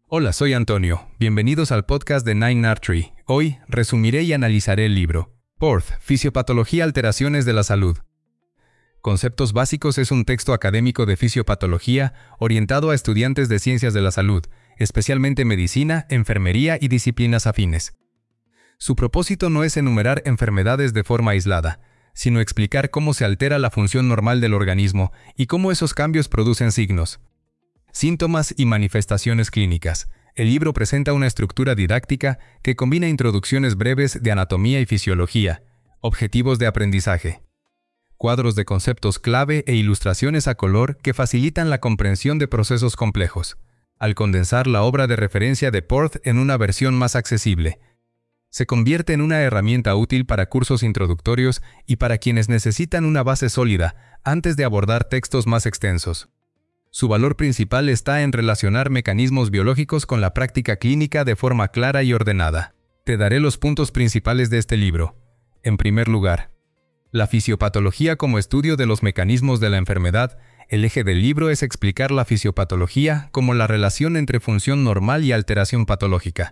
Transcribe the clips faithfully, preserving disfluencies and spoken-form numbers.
Hola, soy Antonio. Bienvenidos al podcast de Nine Artery. Hoy resumiré y analizaré el libro P O R T, Fisiopatología, Alteraciones de la Salud. Conceptos básicos es un texto académico de fisiopatología orientado a estudiantes de ciencias de la salud, especialmente medicina, enfermería y disciplinas afines. Su propósito no es enumerar enfermedades de forma aislada, sino explicar cómo se altera la función normal del organismo y cómo esos cambios producen signos, síntomas y manifestaciones clínicas. El libro presenta una estructura didáctica que combina introducciones breves de anatomía y fisiología, objetivos de aprendizaje, cuadros de conceptos clave e ilustraciones a color que facilitan la comprensión de procesos complejos, al condensar la obra de referencia de P O R T en una versión más accesible. Se convierte en una herramienta útil para cursos introductorios y para quienes necesitan una base sólida antes de abordar textos más extensos. Su valor principal está en relacionar mecanismos biológicos con la práctica clínica de forma clara y ordenada. Te daré los puntos principales de este libro. En primer lugar, la fisiopatología como estudio de los mecanismos de la enfermedad. El eje del libro es explicar la fisiopatología como la relación entre función normal y alteración patológica.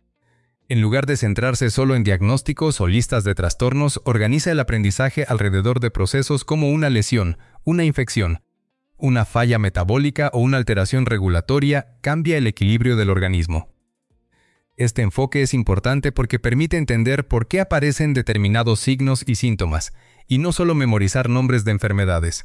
En lugar de centrarse solo en diagnósticos o listas de trastornos, organiza el aprendizaje alrededor de procesos como una lesión, una infección, una falla metabólica o una alteración regulatoria. Cambia el equilibrio del organismo. Este enfoque es importante porque permite entender por qué aparecen determinados signos y síntomas, y no solo memorizar nombres de enfermedades.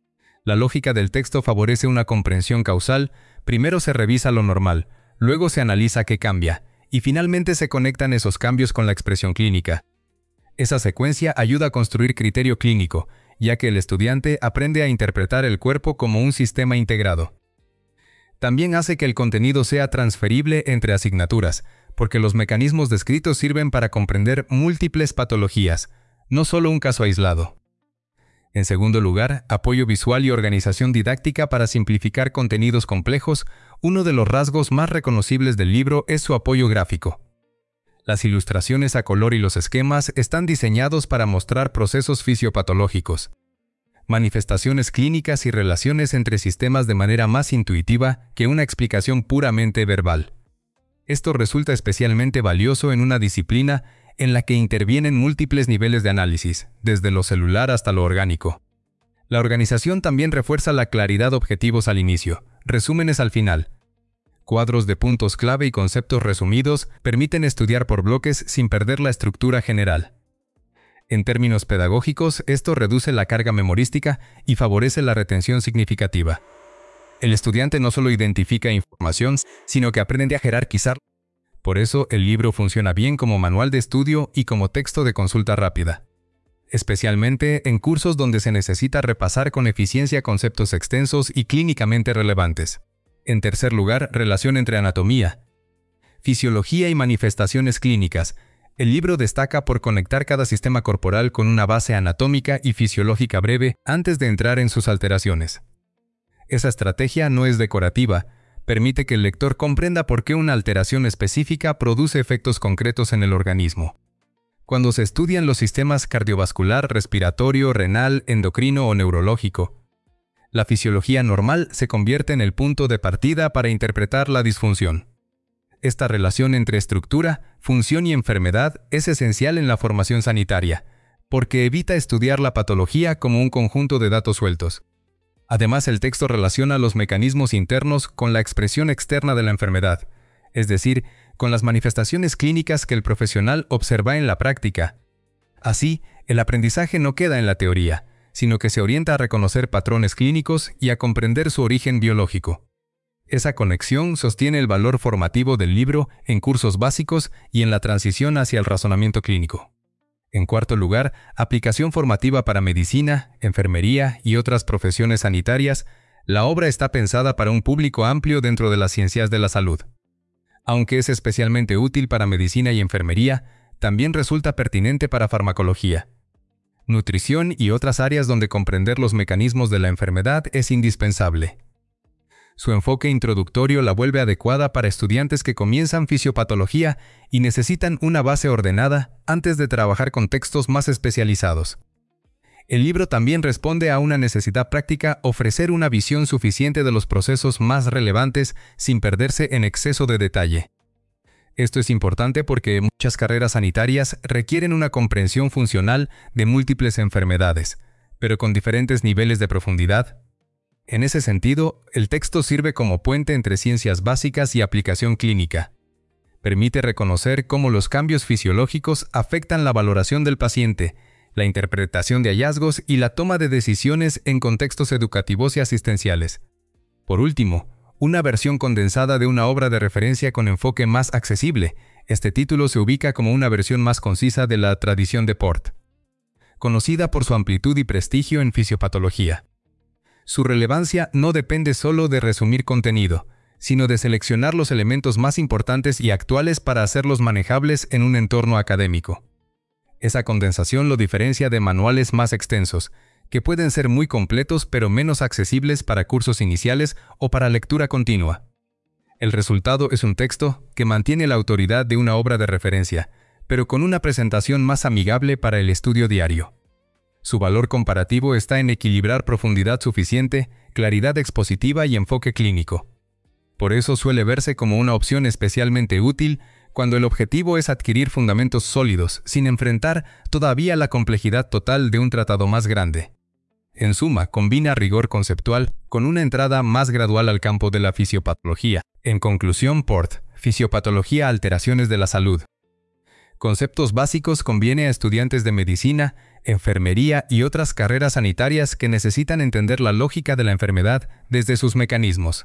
La lógica del texto favorece una comprensión causal. Primero se revisa lo normal, luego se analiza qué cambia, y finalmente se conectan esos cambios con la expresión clínica. Esa secuencia ayuda a construir criterio clínico, ya que el estudiante aprende a interpretar el cuerpo como un sistema integrado. También hace que el contenido sea transferible entre asignaturas, porque los mecanismos descritos sirven para comprender múltiples patologías, no solo un caso aislado. En segundo lugar, apoyo visual y organización didáctica para simplificar contenidos complejos. Uno de los rasgos más reconocibles del libro es su apoyo gráfico. Las ilustraciones a color y los esquemas están diseñados para mostrar procesos fisiopatológicos, manifestaciones clínicas y relaciones entre sistemas de manera más intuitiva que una explicación puramente verbal. Esto resulta especialmente valioso en una disciplina en la que intervienen múltiples niveles de análisis, desde lo celular hasta lo orgánico. La organización también refuerza la claridad, objetivos al inicio, resúmenes al final. Cuadros de puntos clave y conceptos resumidos permiten estudiar por bloques sin perder la estructura general. En términos pedagógicos, esto reduce la carga memorística y favorece la retención significativa. El estudiante no solo identifica información, sino que aprende a jerarquizar. Por eso, el libro funciona bien como manual de estudio y como texto de consulta rápida, especialmente en cursos donde se necesita repasar con eficiencia conceptos extensos y clínicamente relevantes. En tercer lugar, relación entre anatomía, fisiología y manifestaciones clínicas. El libro destaca por conectar cada sistema corporal con una base anatómica y fisiológica breve antes de entrar en sus alteraciones. Esa estrategia no es decorativa, permite que el lector comprenda por qué una alteración específica produce efectos concretos en el organismo. Cuando se estudian los sistemas cardiovascular, respiratorio, renal, endocrino o neurológico, la fisiología normal se convierte en el punto de partida para interpretar la disfunción. Esta relación entre estructura, función y enfermedad es esencial en la formación sanitaria, porque evita estudiar la patología como un conjunto de datos sueltos. Además, el texto relaciona los mecanismos internos con la expresión externa de la enfermedad, es decir, con las manifestaciones clínicas que el profesional observa en la práctica. Así, el aprendizaje no queda en la teoría, sino que se orienta a reconocer patrones clínicos y a comprender su origen biológico. Esa conexión sostiene el valor formativo del libro en cursos básicos y en la transición hacia el razonamiento clínico. En cuarto lugar, aplicación formativa para medicina, enfermería y otras profesiones sanitarias. La obra está pensada para un público amplio dentro de las ciencias de la salud. Aunque es especialmente útil para medicina y enfermería, también resulta pertinente para farmacología, nutrición y otras áreas donde comprender los mecanismos de la enfermedad es indispensable. Su enfoque introductorio la vuelve adecuada para estudiantes que comienzan fisiopatología y necesitan una base ordenada antes de trabajar con textos más especializados. El libro también responde a una necesidad práctica: ofrecer una visión suficiente de los procesos más relevantes sin perderse en exceso de detalle. Esto es importante porque muchas carreras sanitarias requieren una comprensión funcional de múltiples enfermedades, pero con diferentes niveles de profundidad. En ese sentido, el texto sirve como puente entre ciencias básicas y aplicación clínica. Permite reconocer cómo los cambios fisiológicos afectan la valoración del paciente, la interpretación de hallazgos y la toma de decisiones en contextos educativos y asistenciales. Por último, una versión condensada de una obra de referencia con enfoque más accesible. Este título se ubica como una versión más concisa de la tradición de Porth, conocida por su amplitud y prestigio en fisiopatología. Su relevancia no depende solo de resumir contenido, sino de seleccionar los elementos más importantes y actuales para hacerlos manejables en un entorno académico. Esa condensación lo diferencia de manuales más extensos, que pueden ser muy completos pero menos accesibles para cursos iniciales o para lectura continua. El resultado es un texto que mantiene la autoridad de una obra de referencia, pero con una presentación más amigable para el estudio diario. Su valor comparativo está en equilibrar profundidad suficiente, claridad expositiva y enfoque clínico. Por eso suele verse como una opción especialmente útil cuando el objetivo es adquirir fundamentos sólidos sin enfrentar todavía la complejidad total de un tratado más grande. En suma, combina rigor conceptual con una entrada más gradual al campo de la fisiopatología. En conclusión, Porth, Fisiopatología, alteraciones de la salud. Conceptos básicos conviene a estudiantes de medicina, enfermería y otras carreras sanitarias que necesitan entender la lógica de la enfermedad desde sus mecanismos.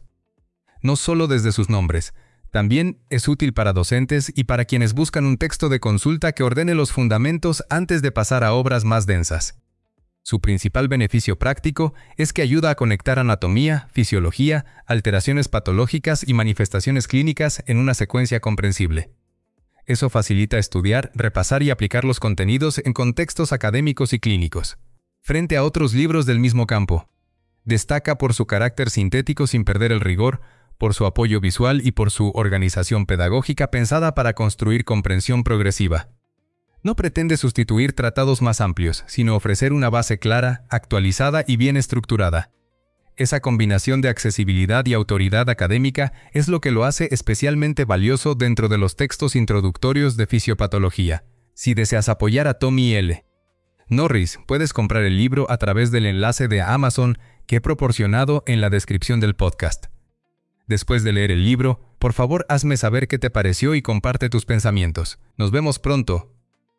No solo desde sus nombres. También es útil para docentes y para quienes buscan un texto de consulta que ordene los fundamentos antes de pasar a obras más densas. Su principal beneficio práctico es que ayuda a conectar anatomía, fisiología, alteraciones patológicas y manifestaciones clínicas en una secuencia comprensible. Eso facilita estudiar, repasar y aplicar los contenidos en contextos académicos y clínicos, frente a otros libros del mismo campo. Destaca por su carácter sintético sin perder el rigor, por su apoyo visual y por su organización pedagógica pensada para construir comprensión progresiva. No pretende sustituir tratados más amplios, sino ofrecer una base clara, actualizada y bien estructurada. Esa combinación de accesibilidad y autoridad académica es lo que lo hace especialmente valioso dentro de los textos introductorios de fisiopatología. Si deseas apoyar a Tommy L. Norris, puedes comprar el libro a través del enlace de Amazon que he proporcionado en la descripción del podcast. Después de leer el libro, por favor hazme saber qué te pareció y comparte tus pensamientos. Nos vemos pronto.